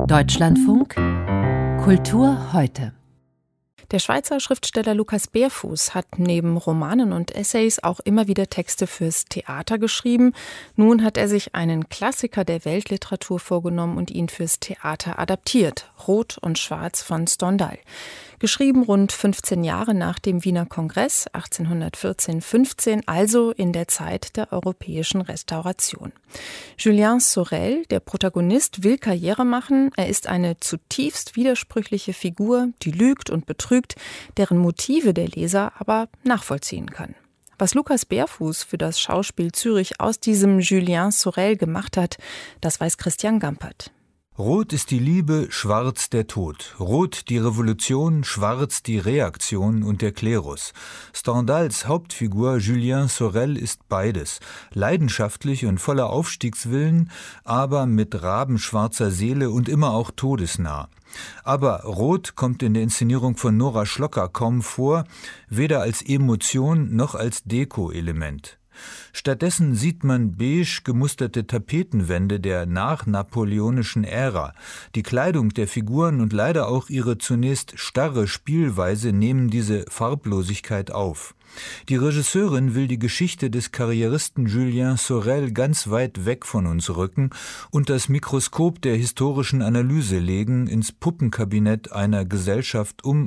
Deutschlandfunk Kultur heute. Der Schweizer Schriftsteller Lukas Berfuß hat neben Romanen und Essays auch immer wieder Texte fürs Theater geschrieben. Nun hat er sich einen Klassiker der Weltliteratur vorgenommen und ihn fürs Theater adaptiert. Rot und Schwarz von Stendhal. Geschrieben rund 15 Jahre nach dem Wiener Kongress 1814-15, also in der Zeit der europäischen Restauration. Julien Sorel, der Protagonist, will Karriere machen. Er ist eine zutiefst widersprüchliche Figur, die lügt und betrügt, deren Motive der Leser aber nachvollziehen kann. Was Lukas Berfuß für das Schauspiel Zürich aus diesem Julien Sorel gemacht hat, das weiß Christian Gampert. Rot ist die Liebe, schwarz der Tod. Rot die Revolution, schwarz die Reaktion und der Klerus. Stendhals Hauptfigur Julien Sorel ist beides. Leidenschaftlich und voller Aufstiegswillen, aber mit rabenschwarzer Seele und immer auch todesnah. Aber Rot kommt in der Inszenierung von Nora Schlocker kaum vor, weder als Emotion noch als Deko-Element. Stattdessen sieht man beige gemusterte Tapetenwände der nachnapoleonischen Ära. Die Kleidung der Figuren und leider auch ihre zunächst starre Spielweise nehmen diese Farblosigkeit auf. Die Regisseurin will die Geschichte des Karrieristen Julien Sorel ganz weit weg von uns rücken und das Mikroskop der historischen Analyse legen, ins Puppenkabinett einer Gesellschaft um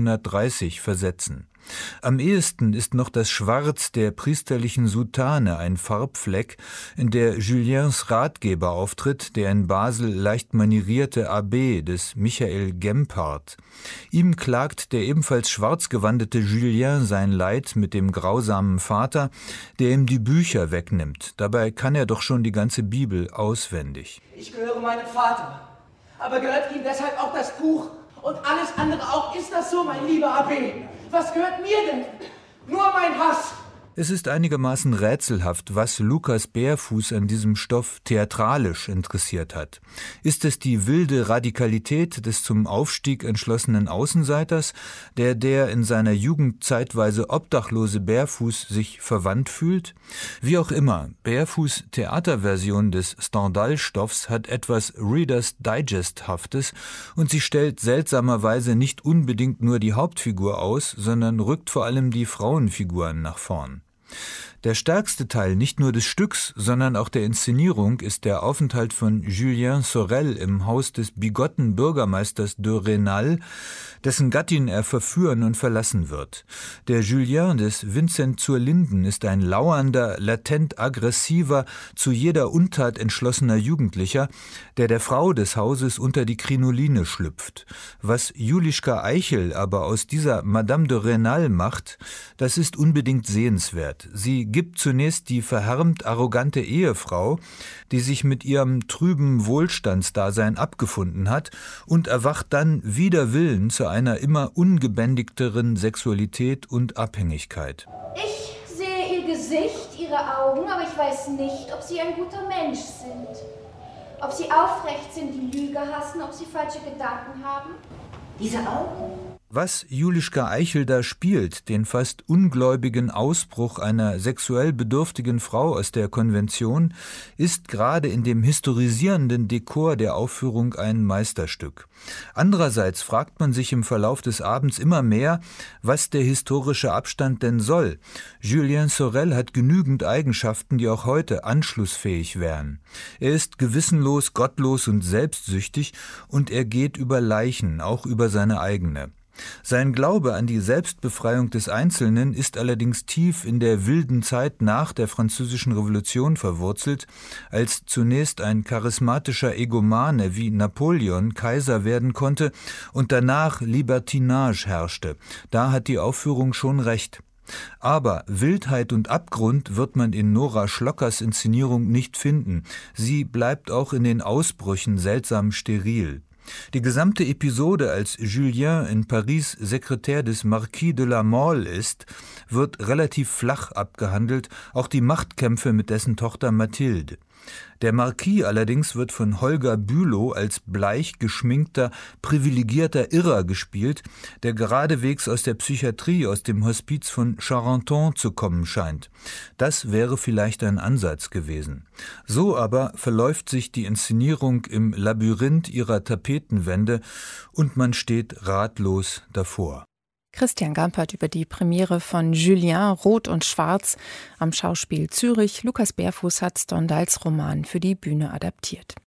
1830 versetzen. Am ehesten ist noch das Schwarz der priesterlichen Soutane ein Farbfleck, in der Juliens Ratgeber auftritt, der in Basel leicht manierierte Abbé des Michael Gempard. Ihm klagt der ebenfalls schwarz gewandete Julien sein Leid mit dem grausamen Vater, der ihm die Bücher wegnimmt. Dabei kann er doch schon die ganze Bibel auswendig. Ich gehöre meinem Vater, aber gehört ihm deshalb auch das Buch und alles andere auch? Ist das so, mein lieber Abbé? Was gehört mir denn? Nur mein Hass. Es ist einigermaßen rätselhaft, was Lukas Berfuß an diesem Stoff theatralisch interessiert hat. Ist es die wilde Radikalität des zum Aufstieg entschlossenen Außenseiters, der in seiner Jugend zeitweise obdachlose Berfuß sich verwandt fühlt? Wie auch immer, Berfuß' Theaterversion des Stendhal-Stoffs hat etwas Reader's Digest-haftes und sie stellt seltsamerweise nicht unbedingt nur die Hauptfigur aus, sondern rückt vor allem die Frauenfiguren nach vorn. Der stärkste Teil nicht nur des Stücks, sondern auch der Inszenierung ist der Aufenthalt von Julien Sorel im Haus des bigotten Bürgermeisters de Rênal, dessen Gattin er verführen und verlassen wird. Der Julien des Vincent zur Linden ist ein lauernder, latent aggressiver, zu jeder Untat entschlossener Jugendlicher, der Frau des Hauses unter die Krinoline schlüpft. Was Julischka Eichel aber aus dieser Madame de Rênal macht, das ist unbedingt sehenswert. Sie gibt zunächst die verhärmt arrogante Ehefrau, die sich mit ihrem trüben Wohlstandsdasein abgefunden hat und erwacht dann wider Willen zu einer immer ungebändigteren Sexualität und Abhängigkeit. Ich sehe ihr Gesicht, ihre Augen, aber ich weiß nicht, ob sie ein guter Mensch sind. Ob sie aufrecht sind, die Lüge hassen, ob sie falsche Gedanken haben. Diese Augen? Was Julischka Eichel da spielt, den fast ungläubigen Ausbruch einer sexuell bedürftigen Frau aus der Konvention, ist gerade in dem historisierenden Dekor der Aufführung ein Meisterstück. Andererseits fragt man sich im Verlauf des Abends immer mehr, was der historische Abstand denn soll. Julien Sorel hat genügend Eigenschaften, die auch heute anschlussfähig wären. Er ist gewissenlos, gottlos und selbstsüchtig und er geht über Leichen, auch über seine eigene. Sein Glaube an die Selbstbefreiung des Einzelnen ist allerdings tief in der wilden Zeit nach der Französischen Revolution verwurzelt, als zunächst ein charismatischer Egomane wie Napoleon Kaiser werden konnte und danach Libertinage herrschte. Da hat die Aufführung schon recht. Aber Wildheit und Abgrund wird man in Nora Schlockers Inszenierung nicht finden. Sie bleibt auch in den Ausbrüchen seltsam steril. Die gesamte Episode, als Julien in Paris Sekretär des Marquis de la Mole ist, wird relativ flach abgehandelt, auch die Machtkämpfe mit dessen Tochter Mathilde. Der Marquis allerdings wird von Holger Bülow als bleich geschminkter, privilegierter Irrer gespielt, der geradewegs aus der Psychiatrie, aus dem Hospiz von Charenton zu kommen scheint. Das wäre vielleicht ein Ansatz gewesen. So aber verläuft sich die Inszenierung im Labyrinth ihrer Tapetenwände und man steht ratlos davor. Christian Gampert über die Premiere von Julien, Rot und Schwarz am Schauspiel Zürich. Lukas Bärfuß hat Stendhals Roman für die Bühne adaptiert.